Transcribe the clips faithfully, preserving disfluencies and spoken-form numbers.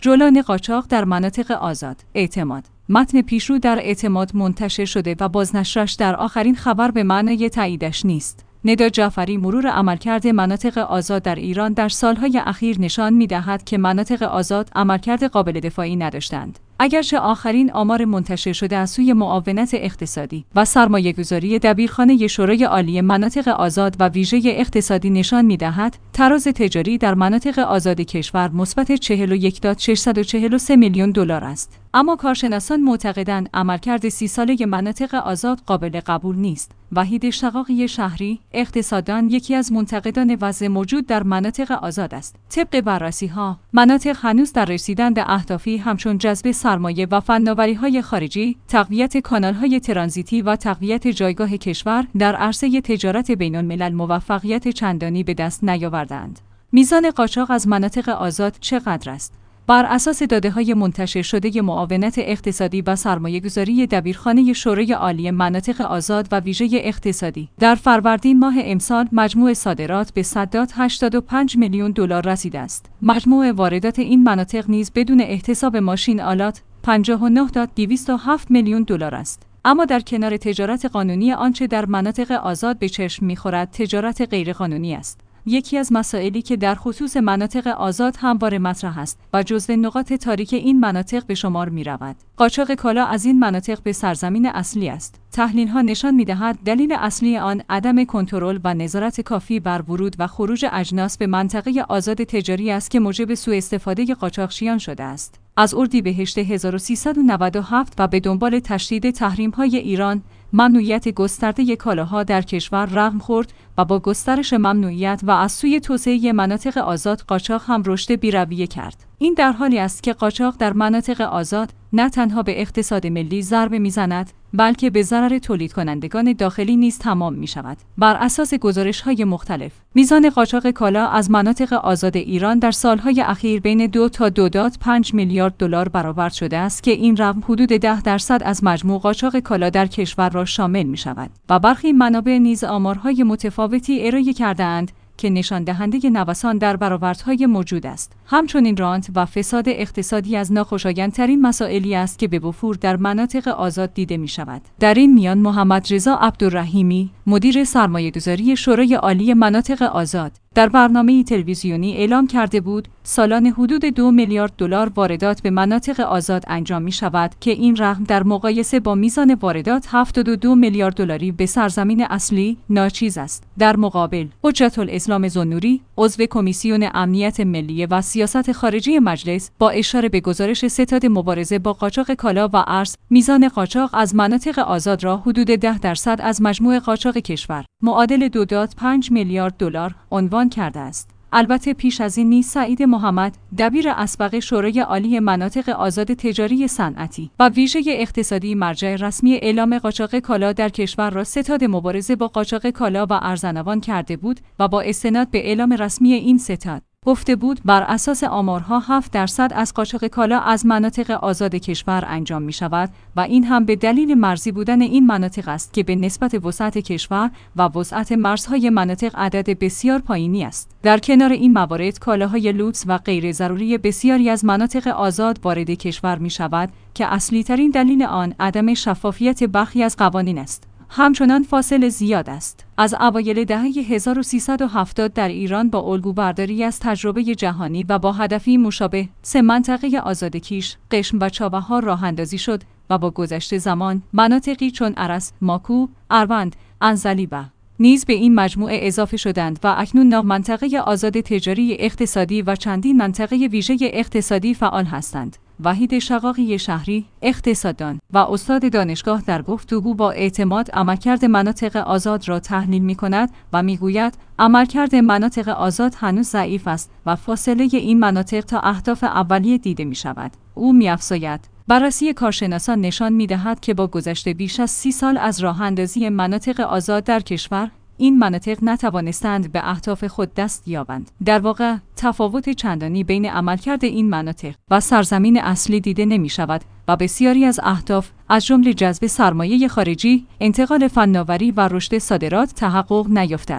جولان قاچاق در مناطق آزاد. اعتماد. متن پیشرو در اعتماد منتشر شده و بازنشرش در آخرین خبر به معنای تاییدش نیست. ندا جعفری مرور عملکرد مناطق آزاد در ایران در سالهای اخیر نشان می‌دهد که مناطق آزاد عملکرد قابل دفاعی نداشتند. اگرچه آخرین آمار منتشر شده از سوی معاونت اقتصادی و سرمایه‌گذاری دبیرخانه شورای عالی مناطق آزاد و ویژه اقتصادی نشان می‌دهد تراز تجاری در مناطق آزاد کشور مثبت چهل و یک ممیز ششصد و چهل و سه میلیون دلار است. اما کارشناسان معتقدند عملکرد سی ساله مناطق آزاد قابل قبول نیست. وحید شقاقی شهری، اقتصاددان، یکی از منتقدان وضع موجود در مناطق آزاد است. طبق بررسی‌ها، مناطق هنوز در رسیدن به اهدافی همچون جذب سرمایه و فناوری‌های خارجی، تقویت کانال‌های ترانزیتی و تقویت جایگاه کشور در عرصه تجارت بین‌الملل موفقیت چندانی به دست نیاوردند. میزان قاچاق از مناطق آزاد چقدر است؟ بر اساس داده‌های منتشر شده معاونت اقتصادی و سرمایه‌گذاری دبیرخانه شورای عالی مناطق آزاد و ویژه اقتصادی، در فروردین ماه امسال مجموع صادرات به صد و هشتاد و پنج میلیون دلار رسیده است. مجموع واردات این مناطق نیز بدون احتساب ماشین آلات پنجاه و نه ممیز دویست و هفت میلیون دلار است. اما در کنار تجارت قانونی، آنچه در مناطق آزاد به چشم می‌خورد تجارت غیرقانونی است. یکی از مسائلی که در خصوص مناطق آزاد همواره مطرح است و جزو نقاط تاریک این مناطق به شمار می رود. قاچاق کالا از این مناطق به سرزمین اصلی است. تحلیل‌ها نشان می‌دهد دلیل اصلی آن عدم کنترل و نظارت کافی بر ورود و خروج اجناس به منطقه آزاد تجاری است که موجب سوء استفاده قاچاقچیان شده است. از اردیبهشت هزار و سیصد و نود و هفت و به دنبال تشدید تحریم‌های ایران، ممنوعیت گسترده کالاها در کشور رقم خورد و با گسترش ممنوعیت و از سوی توسعه مناطق آزاد قاچاق هم رشد بی‌رویه کرد. این در حالی است که قاچاق در مناطق آزاد نه تنها به اقتصاد ملی ضربه می‌زند، بلکه به ضرر تولید کنندگان داخلی نیز تمام می‌شود. بر اساس گزارش‌های مختلف، میزان قاچاق کالا از مناطق آزاد ایران در سال‌های اخیر بین دو تا دو ممیز پنج میلیارد دلار برآورد شده است که این رقم حدود ده درصد از مجموع قاچاق کالا در کشور را شامل می‌شود. و برخی منابع نیز آمارهای متفاوتی ارائه کرده‌اند که نشان دهنده نوسان در برآوردهای موجود است. همچنین رانت و فساد اقتصادی از ناخوشایندترین مسائلی است که به وفور در مناطق آزاد دیده می شود. در این میان محمد رضا عبدالرحیمی، مدیر سرمایه‌گذاری شورای عالی مناطق آزاد، در برنامه تلویزیونی اعلام کرده بود سالانه حدود دو میلیارد دلار واردات به مناطق آزاد انجام می شود که این رقم در مقایسه با میزان واردات هفتاد و دو میلیارد دلاری به سرزمین اصلی ناچیز است. در مقابل، حجت الاسلام ذوالنوری، عضو کمیسیون امنیت ملی و سیاست خارجی مجلس، با اشاره به گزارش ستاد مبارزه با قاچاق کالا و ارز، میزان قاچاق از مناطق آزاد را حدود ده درصد از مجموع قاچاق کشور، معادل دو ممیز پنج میلیارد دلار، عنوان کرده است. البته پیش از این نیز سعید محمد، دبیر اسبق شورای عالی مناطق آزاد تجاری صنعتی و ویژه اقتصادی، مرجع رسمی اعلام قاچاق کالا در کشور را ستاد مبارزه با قاچاق کالا و ارزنوان کرده بود و با استناد به اعلام رسمی این ستاد گفته بود بر اساس آمارها هفت درصد از قاچاق کالا از مناطق آزاد کشور انجام می شود و این هم به دلیل مرزی بودن این مناطق است که به نسبت وسعت کشور و وسعت مرزهای مناطق عدد بسیار پایینی است. در کنار این موارد، کالاهای لوکس و غیر ضروری بسیاری از مناطق آزاد وارد کشور می شود که اصلی ترین دلیل آن عدم شفافیت برخی از قوانین است. همچنان فاصله زیاد است. از اوایل دهه هزار و سیصد و هفتاد در ایران با الگوبرداری از تجربه جهانی و با هدفی مشابه سه منطقه آزادکیش، قشم و چابهار راه اندازی شد و با گذشت زمان مناطقی چون ارس، ماکو، اروند، انزلیبه نیز به این مجموعه اضافه شدند و اکنون نه منطقه آزاد تجاری اقتصادی و چندین منطقه ویژه اقتصادی فعال هستند. وحید شقاقی شهری، اقتصاددان و استاد دانشگاه، در گفتگو با اعتماد عملکرد مناطق آزاد را تحلیل می‌کند و می‌گوید عملکرد مناطق آزاد هنوز ضعیف است و فاصله این مناطق تا اهداف اولیه دیده می‌شود. او می‌افزاید بررسی کارشناسان نشان می‌دهد که با گذشت بیش از سی سال از راه‌اندازی مناطق آزاد در کشور، این مناطق نتوانستند به اهداف خود دست یابند. در واقع تفاوت چندانی بین عملکرد این مناطق و سرزمین اصلی دیده نمی شود و بسیاری از اهداف از جمله جذب سرمایه خارجی، انتقال فناوری و رشد صادرات تحقق نیافته است.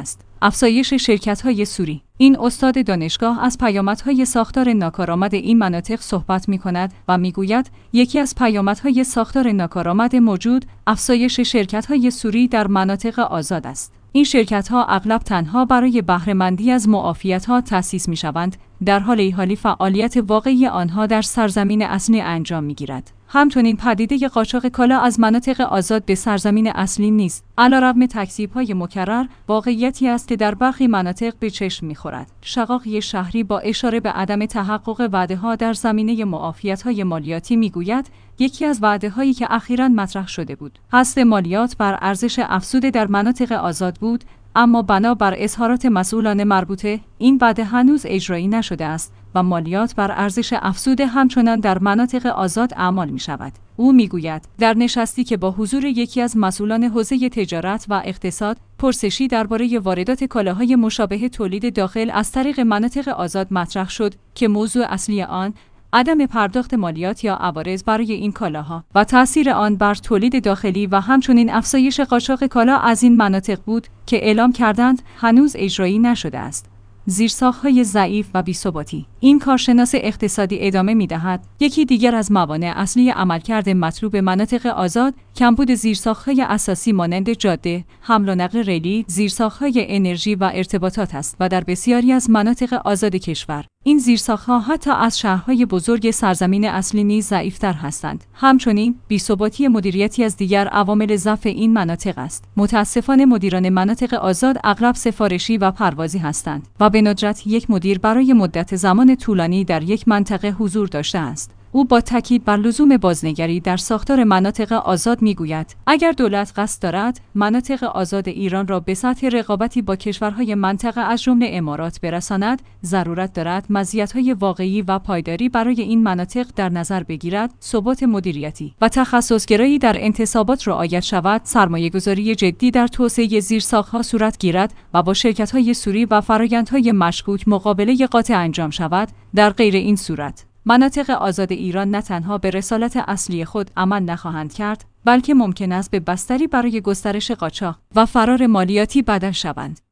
افزایش شرکت‌های سوری. این استاد دانشگاه از پیامدهای ساختار ناکارآمد این مناطق صحبت می‌کند و می‌گوید یکی از پیامدهای ساختار ناکارآمد موجود افزایش شرکت‌های سوری در مناطق آزاد است. این شرکت‌ها اغلب تنها برای بهره‌مندی از معافیت‌ها تأسیس می‌شوند، در حالی حالی فعالیت واقعی آنها در سرزمین اصلی انجام می‌گیرد. همچنین پدیده قاچاق کالا از مناطق آزاد به سرزمین اصلی نیست. علیرغم تکذیب‌های مکرر، واقعیتی است که در برخی مناطق به چشم می‌خورد. شقاقی شهری با اشاره به عدم تحقق وعده‌ها در زمینه معافیت‌های مالیاتی می‌گوید یکی از وعده‌هایی که اخیراً مطرح شده بود، حذف مالیات بر ارزش افزوده در مناطق آزاد بود، اما بنابر اظهارات مسئولان مربوطه این وعده هنوز اجرایی نشده است و مالیات بر ارزش افزوده همچنان در مناطق آزاد اعمال می شود. او می گوید در نشستی که با حضور یکی از مسئولان حوزه تجارت و اقتصاد پرسشی درباره واردات کالاهای مشابه تولید داخل از طریق مناطق آزاد مطرح شد که موضوع اصلی آن عدم پرداخت مالیات یا عوارض برای این کالاها و تأثیر آن بر تولید داخلی و همچنین افزایش قاچاق کالا از این مناطق بود که اعلام کردند هنوز اجرایی نشده است. زیرساخت‌های ضعیف و بی‌ثباتی. این کارشناس اقتصادی ادامه می‌دهد یکی دیگر از موانع اصلی عملکرد مطلوب مناطق آزاد کمبود زیرساخت‌های اساسی مانند جاده، حمل و نقل ریلی، زیرساخت‌های انرژی و ارتباطات است و در بسیاری از مناطق آزاد کشور این زیرساخت‌ها حتی از شهرهای بزرگ سرزمین اصلی نیز ضعیف‌تر هستند. همچنین بی‌ثباتی مدیریتی از دیگر عوامل ضعف این مناطق است. متأسفانه مدیران مناطق آزاد اغلب سفارشی و پروازی هستند و به ندرت یک مدیر برای مدت زمان طولانی در یک منطقه حضور داشته است. او با تاکید بر لزوم بازنگری در ساختار مناطق آزاد میگوید اگر دولت قصد دارد مناطق آزاد ایران را به سطح رقابتی با کشورهای منطقه از جمله امارات برساند، ضرورت دارد مزیت‌های واقعی و پایداری برای این مناطق در نظر بگیرد، ثبات مدیریتی و تخصصگرایی در انتصابات رعایت شود، سرمایه‌گذاری جدی در توسعه زیرساخت‌ها صورت گیرد و با شرکت‌های سوری و فرآیندهای مشکوک مقابله قاطع انجام شود. در غیر این صورت مناطق آزاد ایران نه تنها به رسالت اصلی خود عمل نخواهند کرد، بلکه ممکن است به بستری برای گسترش قاچاق و فرار مالیاتی بدل شوند.